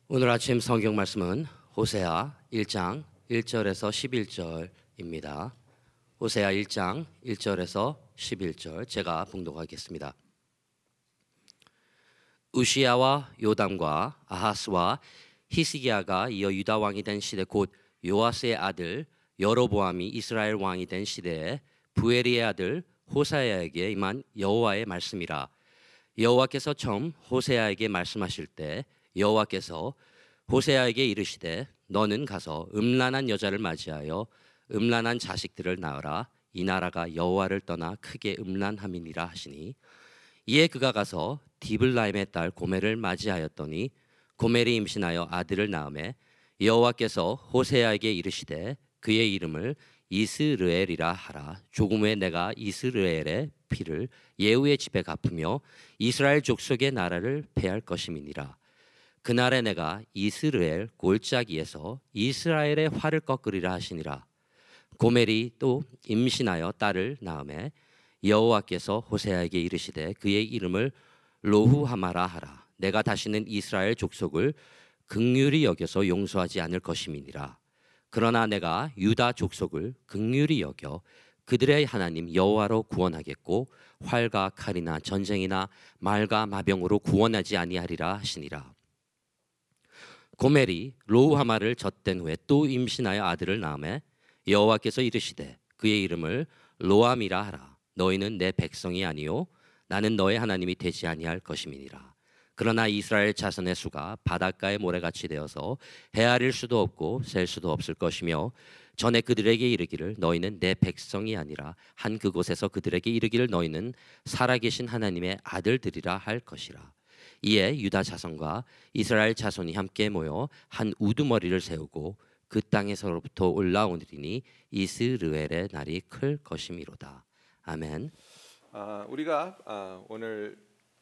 오늘 아침 성경 말씀은 호세아 1장 1절에서 11절입니다. 호세아 1장 1절에서 11절 제가 봉독하겠습니다. 우시야와 요담과 아하스와 히스기야가 이어 유다 왕이 된 시대 곧 요아스의 아들 여로보암이 이스라엘 왕이 된 시대에 부엘리의 아들 호세아에게 임한 여호와의 말씀이라. 여호와께서 처음 호세아에게 말씀하실 때 여호와께서 호세아에게 이르시되 너는 가서 음란한 여자를 맞이하여 음란한 자식들을 낳으라. 이 나라가 여호와를 떠나 크게 음란함이니라 하시니, 이에 그가 가서 디블라임의 딸 고멜을 맞이하였더니 고멜이 임신하여 아들을 낳음에 여호와께서 호세아에게 이르시되 그의 이름을 이스르엘이라 하라. 조금 후에 내가 이스르엘의 피를 예후의 집에 갚으며 이스라엘 족속의 나라를 패할 것임이니라. 그날에 내가 이스라엘 골짜기에서 이스라엘의 활을 꺾으리라 하시니라. 고멜이 또 임신하여 딸을 낳음에 여호와께서 호세아에게 이르시되 그의 이름을 로후하마라 하라. 내가 다시는 이스라엘 족속을 긍휼히 여겨서 용서하지 않을 것임이니라. 그러나 내가 유다 족속을 긍휼히 여겨 그들의 하나님 여호와로 구원하겠고 활과 칼이나 전쟁이나 말과 마병으로 구원하지 아니하리라 하시니라. 고멜이 로후하마를 젖된 후에 또 임신하여 아들을 낳음에 여호와께서 이르시되 그의 이름을 로암이라 하라. 너희는 내 백성이 아니요 나는 너의 하나님이 되지 아니할 것임이니라. 그러나 이스라엘 자손의 수가 바닷가의 모래같이 되어서 헤아릴 수도 없고 셀 수도 없을 것이며 전에 그들에게 이르기를 너희는 내 백성이 아니라 한 그곳에서 그들에게 이르기를 너희는 살아계신 하나님의 아들들이라 할 것이라. 이에 유다 자손과 이스라엘 자손이 함께 모여 한 우두머리를 세우고 그 땅에서로부터 올라오리니 이스르엘의 날이 클 것이미로다. 아멘. 우리가 오늘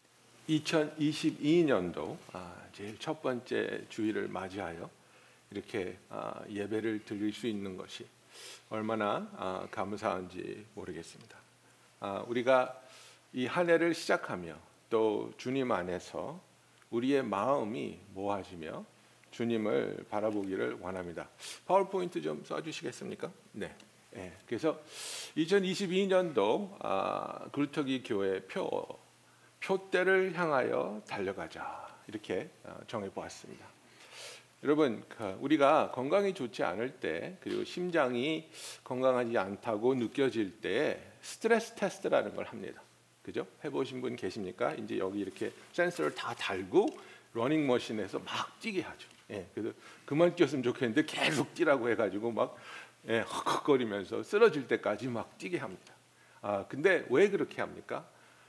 2022년도 제일 첫 번째 주일을 맞이하여 이렇게 예배를 드릴 수 있는 것이 얼마나 감사한지 모르겠습니다. 우리가 이 한 해를 시작하며 또 주님 안에서 우리의 마음이 모아지며 주님을 바라보기를 원합니다. 파워포인트 좀 써주시겠습니까? 네. 그래서 2022년도 굴터기 교회 표대를 향하여 달려가자 이렇게 정해보았습니다. 여러분, 우리가 건강이 좋지 않을 때 그리고 심장이 건강하지 않다고 느껴질 때 스트레스 테스트라는 걸 합니다. 그죠? 해보신 분 계십니까? 이제 여기 이렇게 센서를 다 달고 러닝머신에서 막 뛰게 하죠. 그래서 그만 뛰었으면 좋겠는데 계속 뛰라고 해가지고 막 헉헉거리면서 쓰러질 때까지 막 뛰게 합니다. 근데 왜 그렇게 합니까?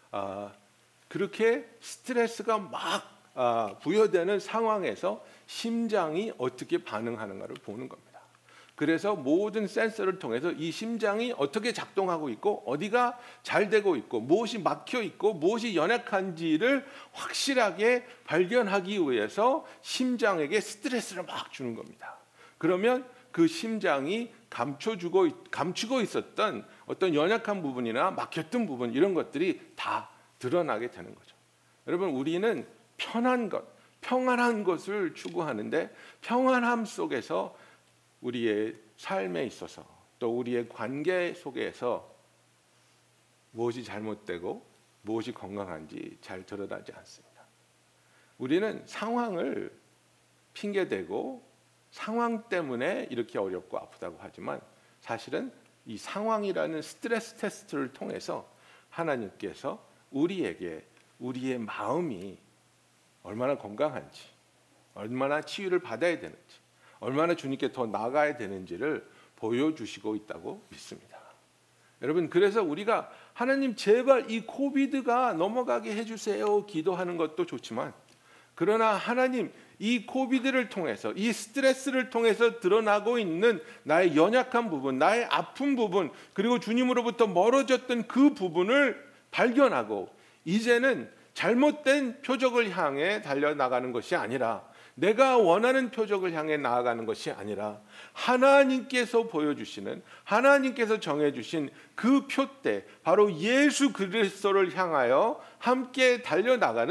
그렇게 스트레스가 막 부여되는 상황에서 심장이 어떻게 반응하는가를 보는 겁니다. 그래서 모든 센서를 통해서 이 심장이 어떻게 작동하고 있고 어디가 잘 되고 있고 무엇이 막혀 있고 무엇이 연약한지를 확실하게 발견하기 위해서 심장에게 스트레스를 막 주는 겁니다. 그러면 그 심장이 감추고 있었던 어떤 연약한 부분이나 막혔던 부분 이런 것들이 다 드러나게 되는 거죠. 여러분, 우리는 편한 것, 평안한 것을 추구하는데 평안함 속에서 우리의 삶에 있어서 또 우리의 관계 속에서 무엇이 잘못되고 무엇이 건강한지 잘 드러나지 않습니다. 우리는 상황을 핑계대고 상황 때문에 이렇게 어렵고 아프다고 하지만 사실은 이 상황이라는 스트레스 테스트를 통해서 하나님께서 우리에게 우리의 마음이 얼마나 건강한지, 얼마나 치유를 받아야 되는지, 얼마나 주님께 더 나아가야 되는지를 보여주시고 있다고 믿습니다. 여러분, 그래서 우리가 하나님 제발 이 코비드가 넘어가게 해주세요 기도하는 것도 좋지만, 그러나 하나님 이 코비드를 통해서 이 스트레스를 통해서 드러나고 있는 나의 연약한 부분, 나의 아픈 부분, 그리고 주님으로부터 멀어졌던 그 부분을 발견하고 이제는 잘못된 표적을 향해 달려나가는 것이 아니라 내가 원하는 표적을 향해 나아가는 것이 아니라 하나님께서 보여주시는 하나님께서 정해주신 그 표대 바로 예수 그리스도를 향하여 함께 달려나가는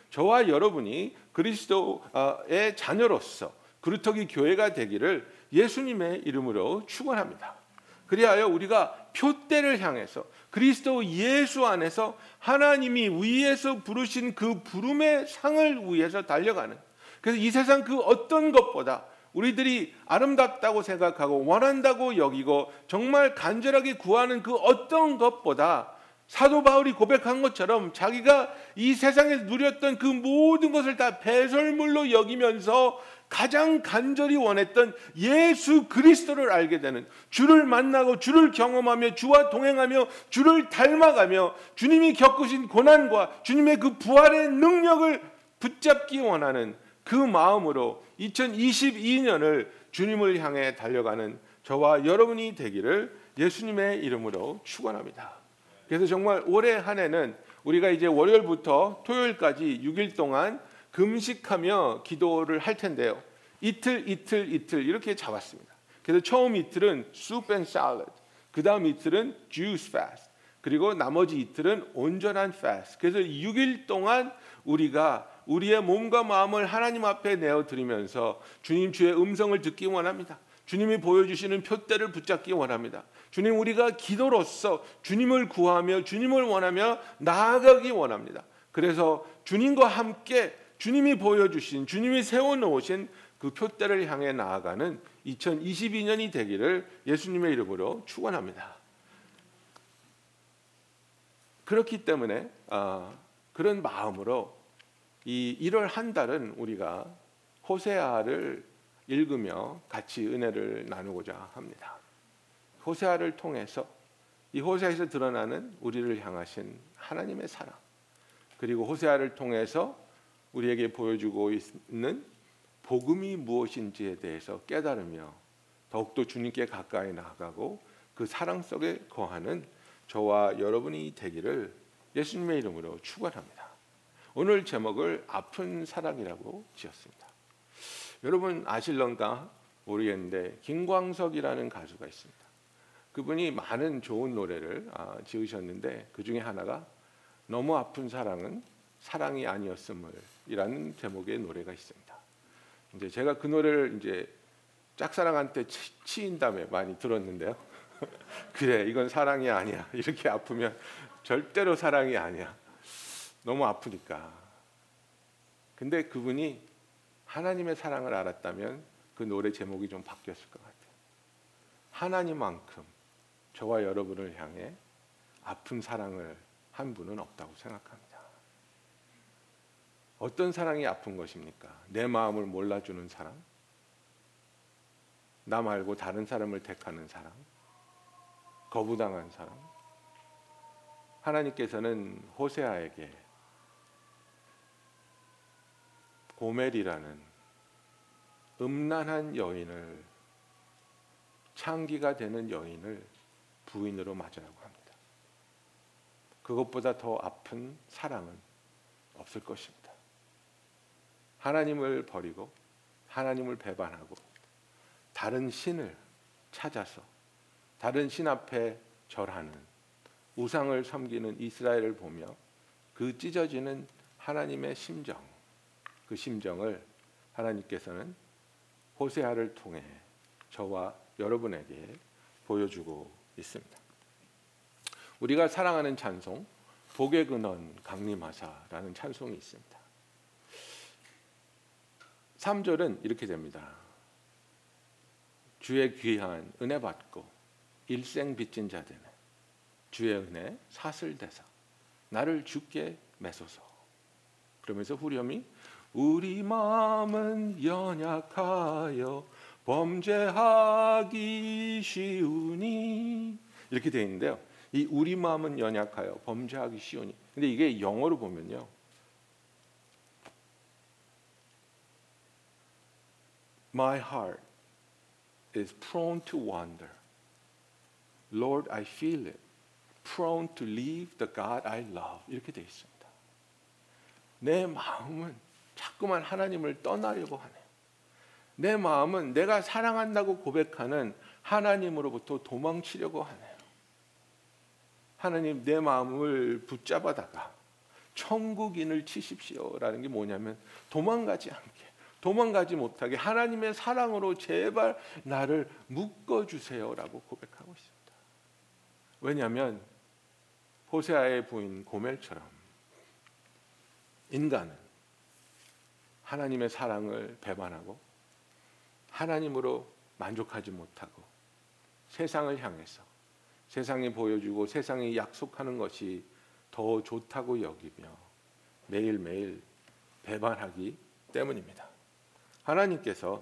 저와 여러분이 그리스도의 자녀로서 그루터기 교회가 되기를 예수님의 이름으로 축원합니다. 그리하여 우리가 표대를 향해서 그리스도 예수 안에서 하나님이 위에서 부르신 그 부름의 상을 위해서 달려가는, 그래서 이 세상 그 어떤 것보다 우리들이 아름답다고 생각하고 원한다고 여기고 정말 간절하게 구하는 그 어떤 것보다 사도 바울이 고백한 것처럼 자기가 이 세상에서 누렸던 그 모든 것을 다 배설물로 여기면서 가장 간절히 원했던 예수 그리스도를 알게 되는, 주를 만나고 주를 경험하며 주와 동행하며 주를 닮아가며 주님이 겪으신 고난과 주님의 그 부활의 능력을 붙잡기 원하는 그 마음으로 2022년을 주님을 향해 달려가는 저와 여러분이 되기를 예수님의 이름으로 축원합니다. 그래서 정말 올해 한 해는 우리가 이제 월요일부터 토요일까지 6일 동안 금식하며 기도를 할 텐데요. 이틀 이렇게 잡았습니다. 그래서 처음 이틀은 soup and salad, 그 다음 이틀은 juice fast, 그리고 나머지 이틀은 온전한 fast. 그래서 6일 동안 우리가 우리의 몸과 마음을 하나님 앞에 내어드리면서 주님 주의 음성을 듣기 원합니다. 주님이 보여주시는 표대를 붙잡기 원합니다. 주님, 우리가 기도로서 주님을 구하며 주님을 원하며 나아가기 원합니다. 그래서 주님과 함께 주님이 보여주신, 주님이 세워놓으신 그 표대를 향해 나아가는 2022년이 되기를 예수님의 이름으로 축원합니다. 그렇기 때문에 그런 마음으로 이 1월 한 달은 우리가 호세아를 읽으며 같이 은혜를 나누고자 합니다. 호세아를 통해서 이 호세아에서 드러나는 우리를 향하신 하나님의 사랑, 그리고 호세아를 통해서 우리에게 보여주고 있는 복음이 무엇인지에 대해서 깨달으며 더욱더 주님께 가까이 나아가고 그 사랑 속에 거하는 저와 여러분이 되기를 예수님의 이름으로 축원합니다. 오늘 제목을 아픈 사랑이라고 지었습니다. 여러분 아실런가 모르겠는데 김광석이라는 가수가 있습니다. 그분이 많은 좋은 노래를 지으셨는데 그 중에 하나가 너무 아픈 사랑은 사랑이 아니었음을이라는 제목의 노래가 있습니다. 이제 제가 그 노래를 이제 짝사랑한테 치인 다음에 많이 들었는데요. 그래, 이건 사랑이 아니야. 이렇게 아프면 절대로 사랑이 아니야. 너무 아프니까. 근데 그분이 하나님의 사랑을 알았다면 그 노래 제목이 좀 바뀌었을 것 같아요. 하나님만큼 저와 여러분을 향해 아픈 사랑을 한 분은 없다고 생각합니다. 어떤 사랑이 아픈 것입니까? 내 마음을 몰라주는 사랑, 나 말고 다른 사람을 택하는 사랑, 거부당한 사랑. 하나님께서는 호세아에게 고멜이라는 음란한 여인을, 창기가 되는 여인을 부인으로 맞으라고 합니다. 그것보다 더 아픈 사랑은 없을 것입니다. 하나님을 버리고 하나님을 배반하고 다른 신을 찾아서 다른 신 앞에 절하는, 우상을 섬기는 이스라엘을 보며 그 찢어지는 하나님의 심정, 그 심정을 하나님께서는 호세아를 통해 저와 여러분에게 보여주고 있습니다. 우리가 사랑하는 찬송, 복의 근원 강림하사라는 찬송이 있습니다. 3절은 이렇게 됩니다. 주의 귀한 은혜 받고 일생 빚진 자되네, 주의 은혜 사슬대사 나를 주께 매소서. 그러면서 후렴이 우리 마음은 연약하여 범죄하기 쉬우니, 이렇게 되어 있는데요. 이 우리 마음은 연약하여 범죄하기 쉬우니, 근데 이게 영어로 보면요, My heart is prone to wander. Lord, I feel it. Prone to leave the God I love. 이렇게 되어 있습니다. 내 마음은 자꾸만 하나님을 떠나려고 하네요. 내 마음은 내가 사랑한다고 고백하는 하나님으로부터 도망치려고 하네요. 하나님, 내 마음을 붙잡아다가 천국인을 치십시오라는 게 뭐냐면 도망가지 않게, 도망가지 못하게 하나님의 사랑으로 제발 나를 묶어주세요라고 고백하고 있습니다. 왜냐하면 호세아의 부인 고멜처럼 인간은 하나님의 사랑을 배반하고 하나님으로 만족하지 못하고 세상을 향해서 세상이 보여주고 세상이 약속하는 것이 더 좋다고 여기며 매일매일 배반하기 때문입니다. 하나님께서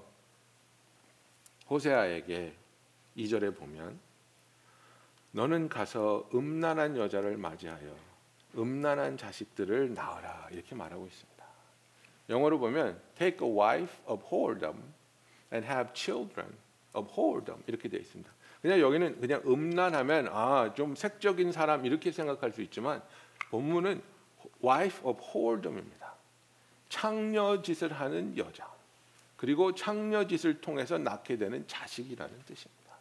호세아에게 2절에 보면 너는 가서 음란한 여자를 맞이하여 음란한 자식들을 낳아라 이렇게 말하고 있습니다. 영어로 보면 take a wife of whoredom and have children of whoredom 이렇게 되어 있습니다. 그냥 여기는 그냥 음란하면 좀 색적인 사람 이렇게 생각할 수 있지만 본문은 wife of whoredom입니다. 창녀짓을 하는 여자, 그리고 창녀짓을 통해서 낳게 되는 자식이라는 뜻입니다.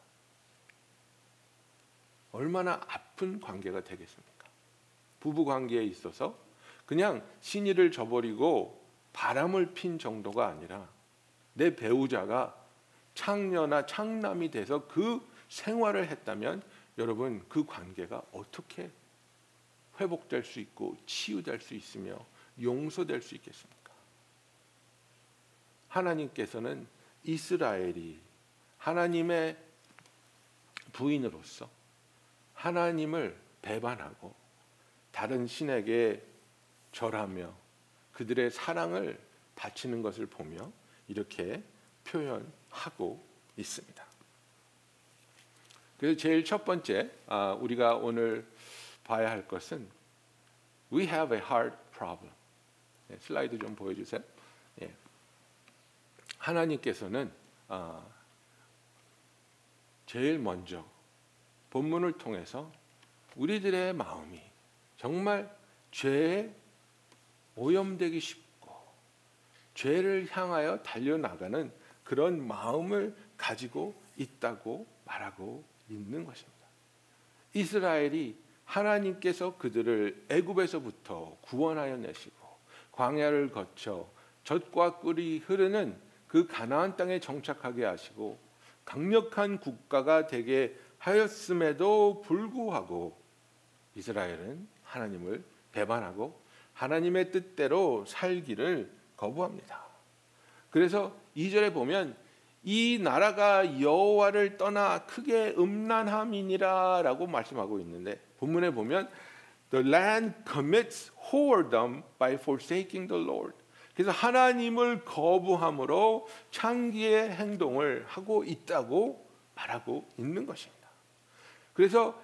얼마나 아픈 관계가 되겠습니까? 부부 관계에 있어서 그냥 신의를 저버리고 바람을 핀 정도가 아니라 내 배우자가 창녀나 창남이 돼서 그 생활을 했다면 여러분 그 관계가 어떻게 회복될 수 있고 치유될 수 있으며 용서될 수 있겠습니까? 하나님께서는 이스라엘이 하나님의 부인으로서 하나님을 배반하고 다른 신에게 절하며 그들의 사랑을 바치는 것을 보며 이렇게 표현하고 있습니다. 그래서 제일 첫 번째 우리가 오늘 봐야 할 것은 We have a heart problem. 슬라이드 좀 보여주세요. 하나님께서는 제일 먼저 본문을 통해서 우리들의 마음이 정말 죄에 오염되기 쉽고 죄를 향하여 달려나가는 그런 마음을 가지고 있다고 말하고 있는 것입니다. 이스라엘이 하나님께서 그들을 애굽에서부터 구원하여 내시고 광야를 거쳐 젖과 꿀이 흐르는 그 가나안 땅에 정착하게 하시고 강력한 국가가 되게 하였음에도 불구하고 이스라엘은 하나님을 배반하고 하나님의 뜻대로 살기를 거부합니다. 그래서 2절에 보면 이 나라가 여호와를 떠나 크게 음란함이니라라고 말씀하고 있는데 본문에 보면 The land commits whoredom by forsaking the Lord. 그래서 하나님을 거부함으로 창기의 행동을 하고 있다고 말하고 있는 것입니다. 그래서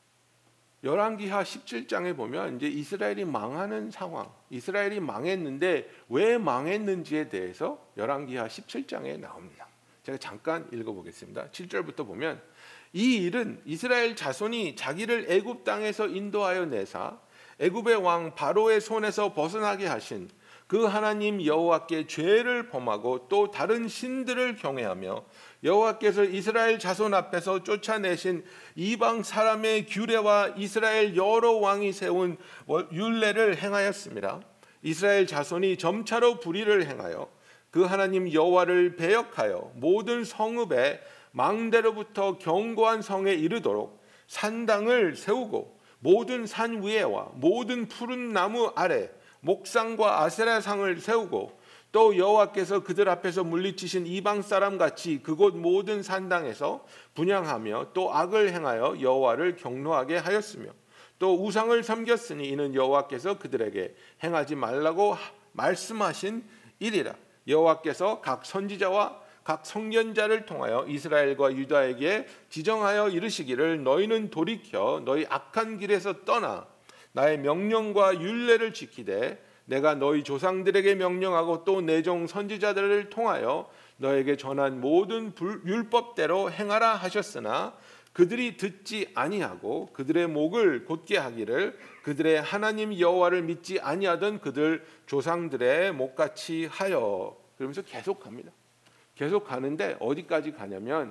열왕기하 17장에 보면 이제 이스라엘이 망하는 상황, 이스라엘이 망했는데 왜 망했는지에 대해서 열왕기하 17장에 나옵니다. 제가 잠깐 읽어보겠습니다. 7절부터 보면 이 일은 이스라엘 자손이 자기를 애굽 땅에서 인도하여 내사 애굽의 왕 바로의 손에서 벗어나게 하신 그 하나님 여호와께 죄를 범하고 또 다른 신들을 경외하며 여호와께서 이스라엘 자손 앞에서 쫓아내신 이방 사람의 규례와 이스라엘 여러 왕이 세운 율례를 행하였습니다. 이스라엘 자손이 점차로 불의를 행하여 그 하나님 여호와를 배역하여 모든 성읍에 망대로부터 견고한 성에 이르도록 산당을 세우고 모든 산 위에와 모든 푸른 나무 아래 목상과 아세라상을 세우고 또 여호와께서 그들 앞에서 물리치신 이방 사람 같이 그곳 모든 산당에서 분향하며 또 악을 행하여 여호와를 경노하게 하였으며 또 우상을 섬겼으니 이는 여호와께서 그들에게 행하지 말라고 말씀하신 일이라. 여호와께서 각 선지자와 각 선견자를 통하여 이스라엘과 유다에게 지정하여 이르시기를 너희는 돌이켜 너희 악한 길에서 떠나 나의 명령과 율례를 지키되 내가 너희 조상들에게 명령하고 또 내 종 선지자들을 통하여 너에게 전한 모든 율법대로 행하라 하셨으나 그들이 듣지 아니하고 그들의 목을 곧게 하기를 그들의 하나님 여호와를 믿지 아니하던 그들 조상들의 목같이 하여. 그러면서 계속 갑니다. 계속 가는데 어디까지 가냐면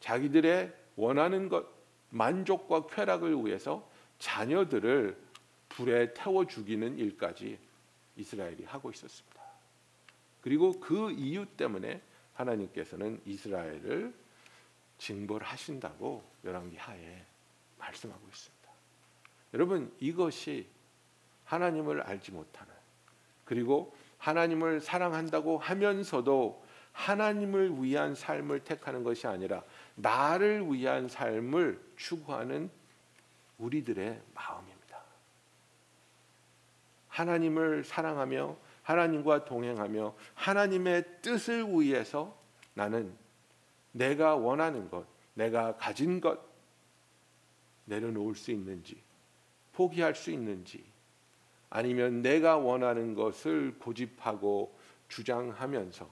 자기들의 원하는 것 만족과 쾌락을 위해서 자녀들을 불에 태워 죽이는 일까지 이스라엘이 하고 있었습니다. 그리고 그 이유 때문에 하나님께서는 이스라엘을 징벌하신다고 열왕기 하에 말씀하고 있습니다. 여러분, 이것이 하나님을 알지 못하는, 그리고 하나님을 사랑한다고 하면서도 하나님을 위한 삶을 택하는 것이 아니라 나를 위한 삶을 추구하는 우리들의 마음입니다. 하나님을 사랑하며 하나님과 동행하며 하나님의 뜻을 위해서 나는 내가 원하는 것, 내가 가진 것 내려놓을 수 있는지, 포기할 수 있는지, 아니면 내가 원하는 것을 고집하고 주장하면서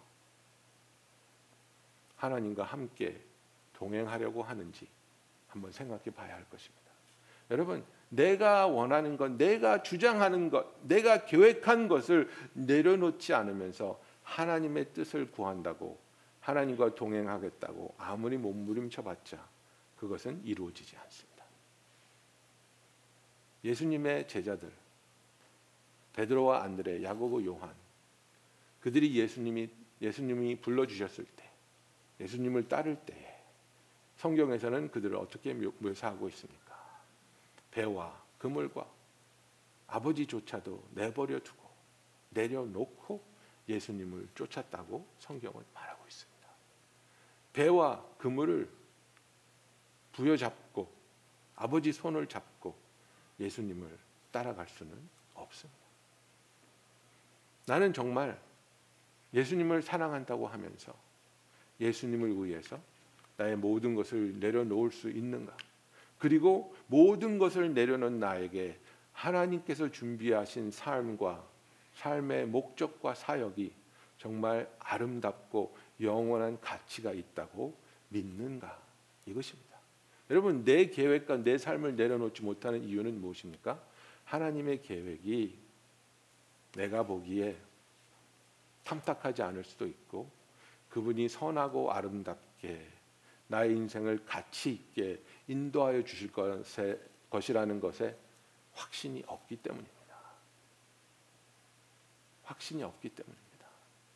하나님과 함께 동행하려고 하는지 한번 생각해 봐야 할 것입니다. 여러분, 내가 원하는 것, 내가 주장하는 것, 내가 계획한 것을 내려놓지 않으면서 하나님의 뜻을 구한다고, 하나님과 동행하겠다고 아무리 몸부림쳐봤자 그것은 이루어지지 않습니다. 예수님의 제자들 베드로와 안드레, 야고보, 요한, 그들이 예수님이 불러주셨을 때, 예수님을 따를 때에 성경에서는 그들을 어떻게 묘사하고 있습니까? 배와 그물과 아버지조차도 내버려 두고 내려놓고 예수님을 쫓았다고 성경은 말하고 있습니다. 배와 그물을 부여잡고 아버지 손을 잡고 예수님을 따라갈 수는 없습니다. 나는 정말 예수님을 사랑한다고 하면서 예수님을 위해서 나의 모든 것을 내려놓을 수 있는가? 그리고 모든 것을 내려놓은 나에게 하나님께서 준비하신 삶과 삶의 목적과 사역이 정말 아름답고 영원한 가치가 있다고 믿는가? 이것입니다. 여러분, 내 계획과 내 삶을 내려놓지 못하는 이유는 무엇입니까? 하나님의 계획이 내가 보기에 탐탁하지 않을 수도 있고, 그분이 선하고 아름답게 나의 인생을 가치 있게 인도하여 주실 것이라는 것에 확신이 없기 때문입니다. 확신이 없기 때문입니다.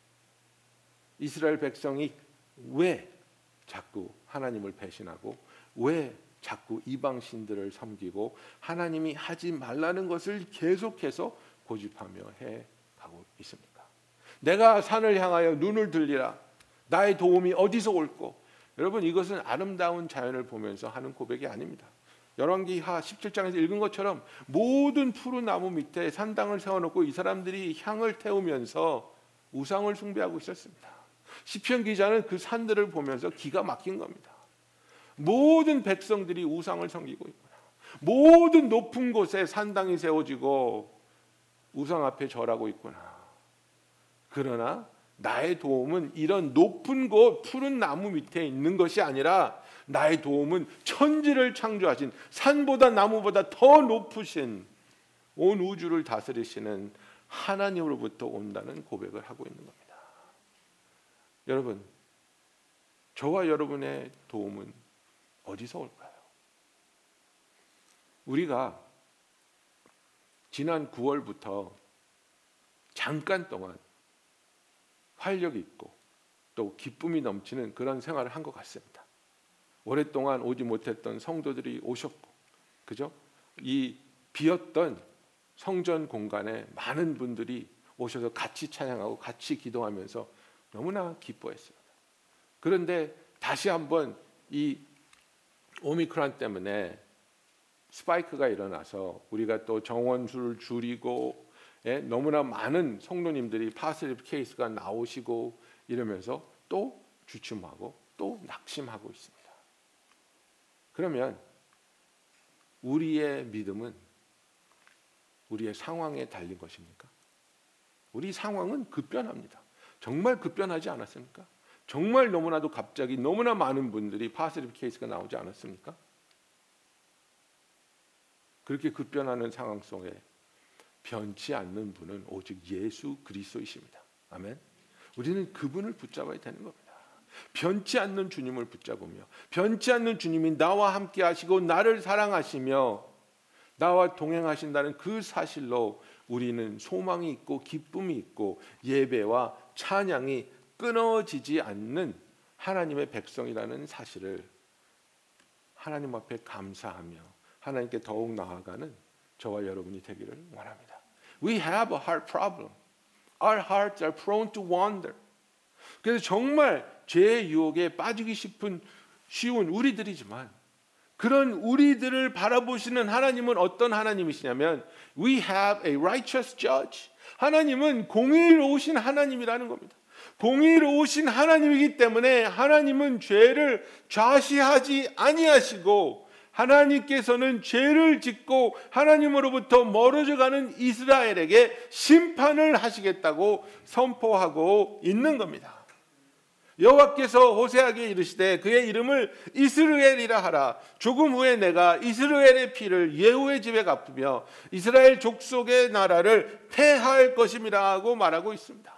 이스라엘 백성이 왜 자꾸 하나님을 배신하고 왜 자꾸 이방신들을 섬기고 하나님이 하지 말라는 것을 계속해서 고집하며 해가고 있습니까? 내가 산을 향하여 눈을 들리라. 나의 도움이 어디서 올꼬? 여러분, 이것은 아름다운 자연을 보면서 하는 고백이 아닙니다. 열왕기하 17장에서 읽은 것처럼 모든 푸른 나무 밑에 산당을 세워놓고 이 사람들이 향을 태우면서 우상을 숭배하고 있었습니다. 시편 기자는 그 산들을 보면서 기가 막힌 겁니다. 모든 백성들이 우상을 섬기고 있구나. 모든 높은 곳에 산당이 세워지고 우상 앞에 절하고 있구나. 그러나 나의 도움은 이런 높은 곳 푸른 나무 밑에 있는 것이 아니라 나의 도움은 천지를 창조하신 산보다 나무보다 더 높으신 온 우주를 다스리시는 하나님으로부터 온다는 고백을 하고 있는 겁니다. 여러분, 저와 여러분의 도움은 어디서 올까요? 우리가 지난 9월부터 잠깐 동안 활력 있고 또 기쁨이 넘치는 그런 생활을 한 것 같습니다. 오랫동안 오지 못했던 성도들이 오셨고, 그죠? 이 비었던 성전 공간에 많은 분들이 오셔서 같이 찬양하고 같이 기도하면서 너무나 기뻐했습니다. 그런데 다시 한번 이 오미크론 때문에 스파이크가 일어나서 우리가 또 정원수를 줄이고 너무나 많은 성도님들이 파슬립 케이스가 나오시고 이러면서 또 주춤하고 또 낙심하고 있습니다. 그러면 우리의 믿음은 우리의 상황에 달린 것입니까? 우리 상황은 급변합니다. 정말 급변하지 않았습니까? 정말 너무나도 갑자기 너무나 많은 분들이 파슬립 케이스가 나오지 않았습니까? 그렇게 급변하는 상황 속에 변치 않는 분은 오직 예수 그리스도이십니다. 아멘. 우리는 그분을 붙잡아야 되는 겁니다. 변치 않는 주님을 붙잡으며 변치 않는 주님이 나와 함께 하시고 나를 사랑하시며 나와 동행하신다는 그 사실로 우리는 소망이 있고 기쁨이 있고 예배와 찬양이 끊어지지 않는 하나님의 백성이라는 사실을 하나님 앞에 감사하며 하나님께 더욱 나아가는 저와 여러분이 되기를 원합니다. We have a heart problem. Our hearts are prone to wander. 그래서 정말 죄의 유혹에 빠지기 쉬운 우리들이지만 그런 우리들을 바라보시는 하나님은 어떤 하나님이시냐면 We have a righteous judge. 하나님은 공의로우신 하나님이라는 겁니다. 공의로우신 하나님이기 때문에 하나님은 죄를 좌시하지 아니하시고 하나님께서는 죄를 짓고 하나님으로부터 멀어져 가는 이스라엘에게 심판을 하시겠다고 선포하고 있는 겁니다. 여호와께서 호세아에게 이르시되 그의 이름을 이스라엘이라 하라. 조금 후에 내가 이스라엘의 피를 예후의 집에 갚으며 이스라엘 족속의 나라를 폐할 것임이라 하고 말하고 있습니다.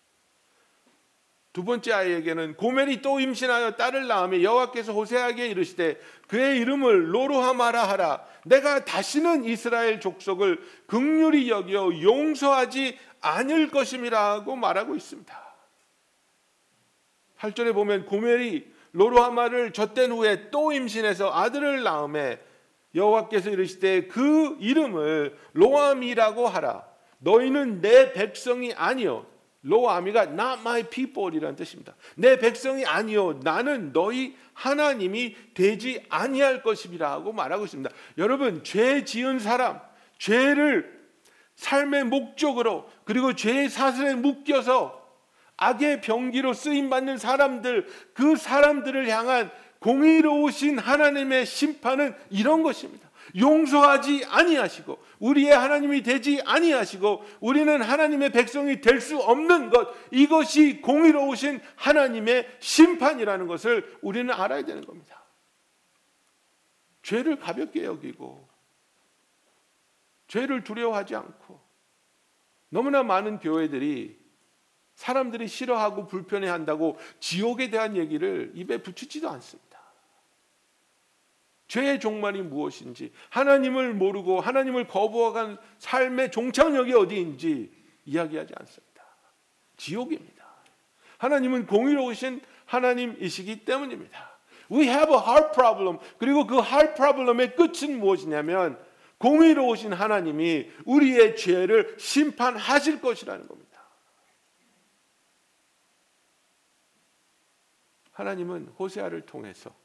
두 번째 아이에게는 고멜이 또 임신하여 딸을 낳으며 여호와께서 호세아에게 이르시되 그의 이름을 로루하마라 하라. 내가 다시는 이스라엘 족속을 긍휼히 여겨 용서하지 않을 것임이라 하고 말하고 있습니다. 8절에 보면 고멜이 로루하마를 젖된 후에 또 임신해서 아들을 낳음에 여호와께서 이르시되 그 이름을 로암이라고 하라. 너희는 내 백성이 아니요. 로암이가 not my people이라는 뜻입니다. 내 백성이 아니요. 나는 너희 하나님이 되지 아니할 것임이라 하고 말하고 있습니다. 여러분, 죄 지은 사람, 죄를 삶의 목적으로 그리고 죄의 사슬에 묶여서 악의 병기로 쓰임받는 사람들, 그 사람들을 향한 공의로우신 하나님의 심판은 이런 것입니다. 용서하지 아니하시고 우리의 하나님이 되지 아니하시고 우리는 하나님의 백성이 될 수 없는 것, 이것이 공의로우신 하나님의 심판이라는 것을 우리는 알아야 되는 겁니다. 죄를 가볍게 여기고 죄를 두려워하지 않고 너무나 많은 교회들이 사람들이 싫어하고 불편해한다고 지옥에 대한 얘기를 입에 붙이지도 않습니다. 죄의 종말이 무엇인지, 하나님을 모르고 하나님을 거부한 삶의 종착역이 어디인지 이야기하지 않습니다. 지옥입니다. 하나님은 공의로우신 하나님이시기 때문입니다. We have a heart problem. 그리고 그 heart problem의 끝은 무엇이냐면 공의로우신 하나님이 우리의 죄를 심판하실 것이라는 겁니다. 하나님은 호세아를 통해서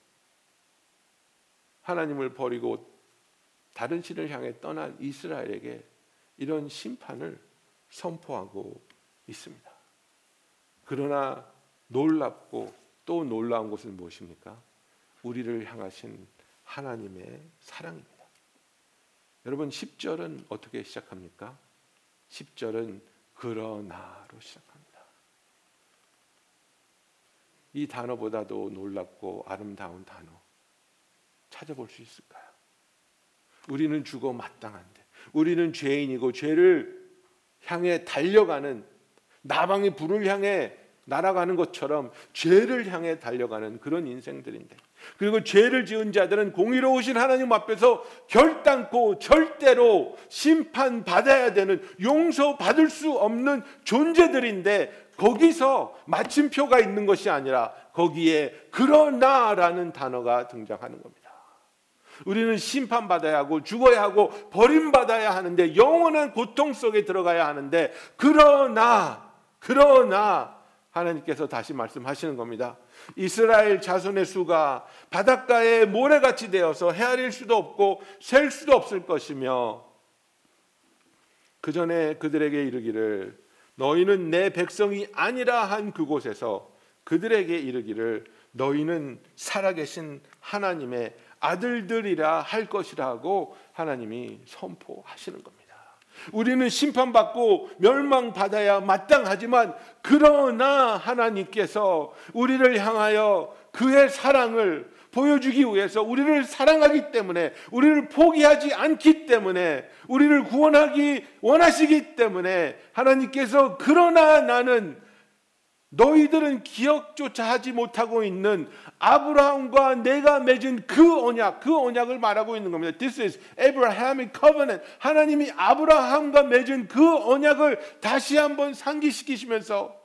하나님을 버리고 다른 신을 향해 떠난 이스라엘에게 이런 심판을 선포하고 있습니다. 그러나 놀랍고 또 놀라운 것은 무엇입니까? 우리를 향하신 하나님의 사랑입니다. 여러분, 10절은 어떻게 시작합니까? 10절은 그러나로 시작합니다. 이 단어보다도 놀랍고 아름다운 단어 찾아볼 수 있을까요? 우리는 죽어 마땅한데, 우리는 죄인이고 죄를 향해 달려가는, 나방이 불을 향해 날아가는 것처럼 죄를 향해 달려가는 그런 인생들인데, 그리고 죄를 지은 자들은 공의로우신 하나님 앞에서 결단코 절대로 심판받아야 되는, 용서받을 수 없는 존재들인데 거기서 마침표가 있는 것이 아니라 거기에 그러나라는 단어가 등장하는 겁니다. 우리는 심판받아야 하고 죽어야 하고 버림받아야 하는데, 영원한 고통 속에 들어가야 하는데, 그러나 하나님께서 다시 말씀하시는 겁니다. 이스라엘 자손의 수가 바닷가에 모래같이 되어서 헤아릴 수도 없고 셀 수도 없을 것이며, 그 전에 그들에게 이르기를 너희는 내 백성이 아니라 한 그곳에서 그들에게 이르기를 너희는 살아계신 하나님의 아들들이라 할 것이라고 하나님이 선포하시는 겁니다. 우리는 심판받고 멸망받아야 마땅하지만, 그러나 하나님께서 우리를 향하여 그의 사랑을 보여주기 위해서, 우리를 사랑하기 때문에, 우리를 포기하지 않기 때문에, 우리를 구원하기 원하시기 때문에 하나님께서 그러나 나는 너희들은 기억조차 하지 못하고 있는 아브라함과 내가 맺은 그 언약을 말하고 있는 겁니다. This is Abrahamic covenant. 하나님이 아브라함과 맺은 그 언약을 다시 한번 상기시키시면서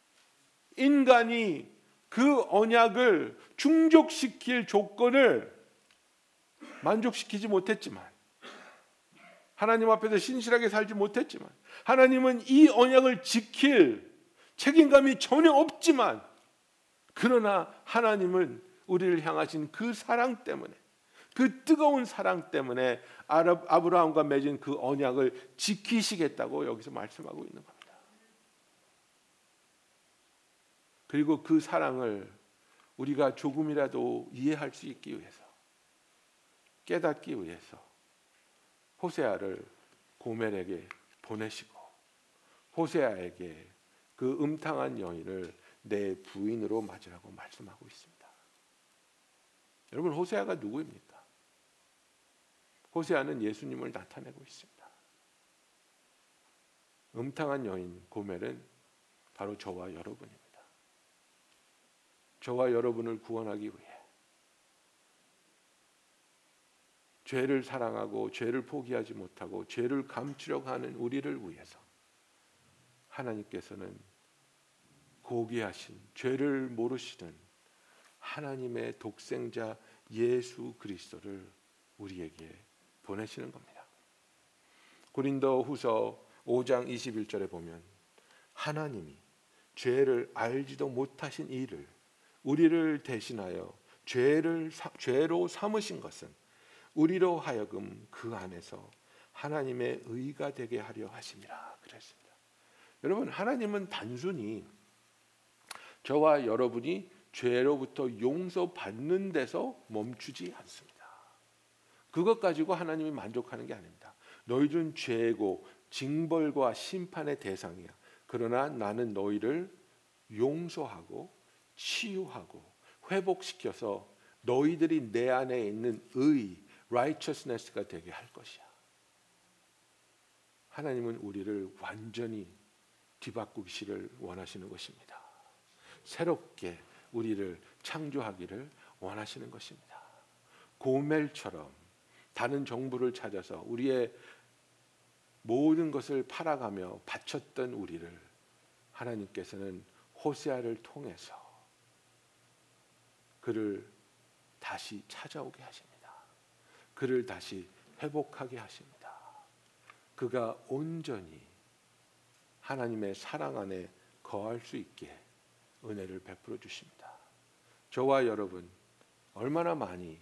인간이 그 언약을 충족시킬 조건을 만족시키지 못했지만, 하나님 앞에서 신실하게 살지 못했지만, 하나님은 이 언약을 지킬 책임감이 전혀 없지만, 그러나 하나님은 우리를 향하신 그 사랑 때문에, 그 뜨거운 사랑 때문에 아브라함과 맺은 그 언약을 지키시겠다고 여기서 말씀하고 있는 겁니다. 그리고 그 사랑을 우리가 조금이라도 이해할 수 있기 위해서, 깨닫기 위해서 호세아를 고멜에게 보내시고, 호세아에게 그 음탕한 여인을 내 부인으로 맞으라고 말씀하고 있습니다. 여러분, 호세아가 누구입니까? 호세아는 예수님을 나타내고 있습니다. 음탕한 여인 고멜은 바로 저와 여러분입니다. 저와 여러분을 구원하기 위해 죄를 사랑하고 죄를 포기하지 못하고 죄를 감추려고 하는 우리를 위해서 하나님께서는 고귀하신 죄를 모르시는 하나님의 독생자 예수 그리스도를 우리에게 보내시는 겁니다. 고린도후서 5장 21절에 보면 하나님이 죄를 알지도 못하신 이를 우리를 대신하여 죄로 삼으신 것은 우리로 하여금 그 안에서 하나님의 의가 되게 하려 하심이라 그랬습니다. 여러분, 하나님은 단순히 저와 여러분이 죄로부터 용서받는 데서 멈추지 않습니다. 그것 가지고 하나님이 만족하는 게 아닙니다. 너희들은 죄고 징벌과 심판의 대상이야. 그러나 나는 너희를 용서하고 치유하고 회복시켜서 너희들이 내 안에 있는 의, righteousness가 되게 할 것이야. 하나님은 우리를 완전히 뒤바꾸기를 원하시는 것입니다. 새롭게 우리를 창조하기를 원하시는 것입니다. 고멜처럼 다른 정부를 찾아서 우리의 모든 것을 팔아가며 바쳤던 우리를 하나님께서는 호세아를 통해서 그를 다시 찾아오게 하십니다. 그를 다시 회복하게 하십니다. 그가 온전히 하나님의 사랑 안에 거할 수 있게 은혜를 베풀어 주십니다. 저와 여러분, 얼마나 많이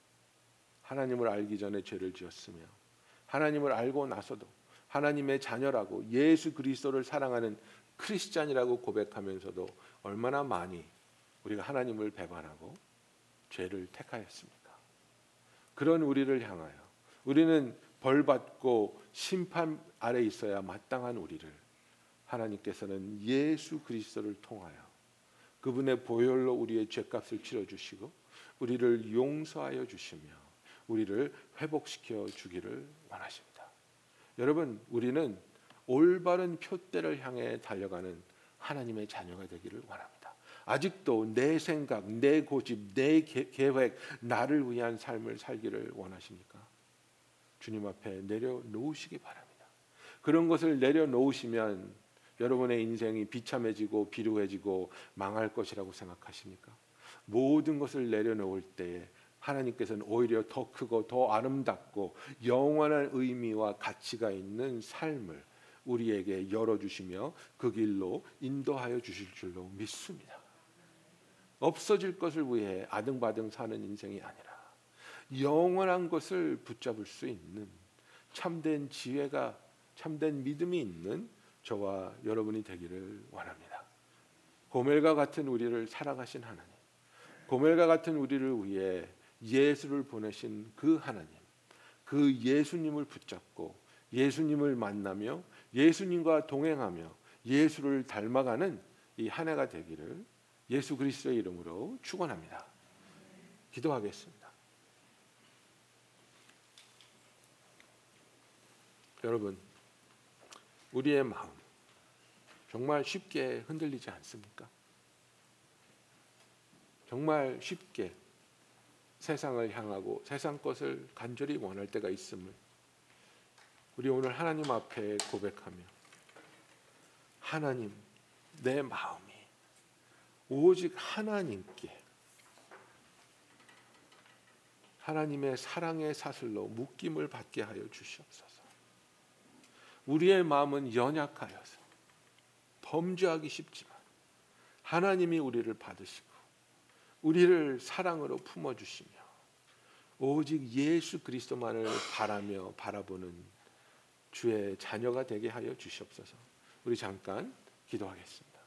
하나님을 알기 전에 죄를 지었으며 하나님을 알고 나서도 하나님의 자녀라고 예수 그리스도를 사랑하는 크리스찬이라고 고백하면서도 얼마나 많이 우리가 하나님을 배반하고 죄를 택하였습니까? 그런 우리를 향하여 우리는 벌받고 심판 아래 있어야 마땅한 우리를 하나님께서는 예수 그리스도를 통하여 그분의 보혈로 우리의 죄값을 치러주시고 우리를 용서하여 주시며 우리를 회복시켜 주기를 원하십니다. 여러분, 우리는 올바른 표대를 향해 달려가는 하나님의 자녀가 되기를 원합니다. 아직도 내 생각, 내 고집, 내 계획, 나를 위한 삶을 살기를 원하십니까? 주님 앞에 내려놓으시기 바랍니다. 그런 것을 내려놓으시면 여러분의 인생이 비참해지고 비루해지고 망할 것이라고 생각하십니까? 모든 것을 내려놓을 때에 하나님께서는 오히려 더 크고 더 아름답고 영원한 의미와 가치가 있는 삶을 우리에게 열어주시며 그 길로 인도하여 주실 줄로 믿습니다. 없어질 것을 위해 아등바등 사는 인생이 아니라 영원한 것을 붙잡을 수 있는 참된 지혜가, 참된 믿음이 있는 저와 여러분이 되기를 원합니다. 고멜과 같은 우리를 사랑하신 하나님, 고멜과 같은 우리를 위해 예수를 보내신 그 하나님, 그 예수님을 붙잡고 예수님을 만나며 예수님과 동행하며 예수를 닮아가는 이 한 해가 되기를 예수 그리스도의 이름으로 축원합니다. 기도하겠습니다. 여러분, 우리의 마음 정말 쉽게 흔들리지 않습니까? 정말 쉽게 세상을 향하고 세상 것을 간절히 원할 때가 있음을 우리 오늘 하나님 앞에 고백하며, 하나님, 내 마음이 오직 하나님께, 하나님의 사랑의 사슬로 묶임을 받게 하여 주시옵소서. 우리의 마음은 연약하여서 범죄하기 쉽지만 하나님이 우리를 받으시고 우리를 사랑으로 품어주시며 오직 예수 그리스도만을 바라며 바라보는 주의 자녀가 되게 하여 주시옵소서. 우리 잠깐 기도하겠습니다.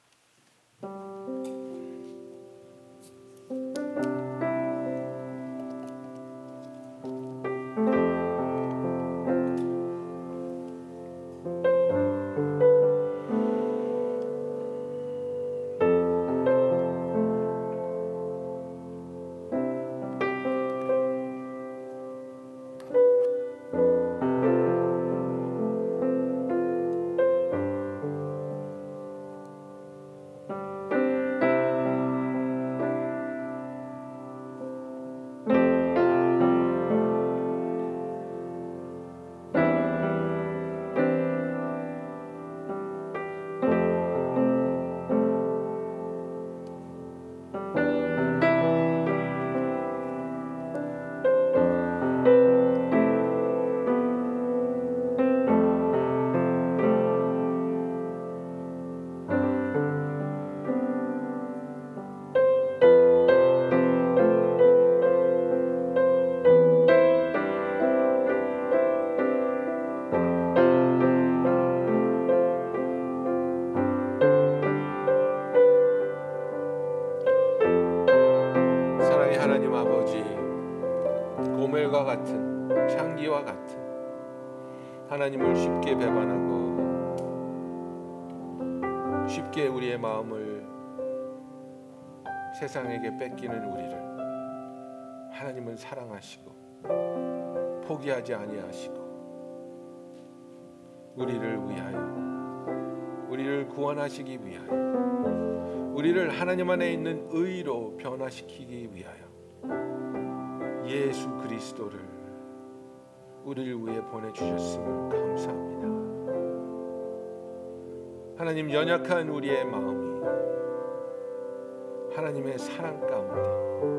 하나님 아버지, 고멜과 같은 창기와 같은 하나님을 쉽게 배반하고 쉽게 우리의 마음을 세상에게 뺏기는 우리를 하나님은 사랑하시고 포기하지 아니하시고 우리를 위하여, 우리를 구원하시기 위하여, 우리를 하나님 안에 있는 의로 변화시키기 위하여 예수 그리스도를 우리를 위해 보내주셨음을 감사합니다. 하나님, 연약한 우리의 마음이 하나님의 사랑 가운데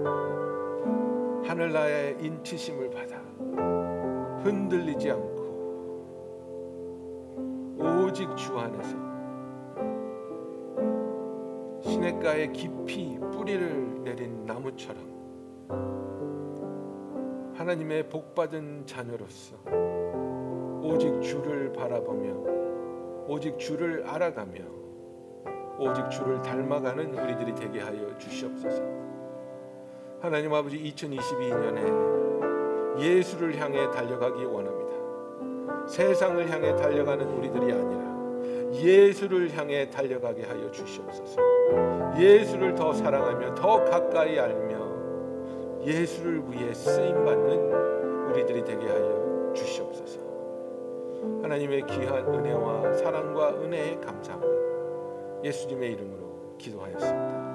하늘나라의 인치심을 받아 흔들리지 않고 오직 주 안에서 시냇가에 깊이 뿌리를 내린 나무처럼 하나님의 복받은 자녀로서 오직 주를 바라보며 오직 주를 알아가며 오직 주를 닮아가는 우리들이 되게 하여 주시옵소서. 하나님 아버지, 2022년에 예수를 향해 달려가기 원합니다. 세상을 향해 달려가는 우리들이 아니라 예수를 향해 달려가게 하여 주시옵소서. 예수를 더 사랑하며 더 가까이 알며 예수를 위해 쓰임받는 우리들이 되게 하여 주시옵소서. 하나님의 귀한 은혜와 사랑과 은혜에 감사하며 예수님의 이름으로 기도하였습니다.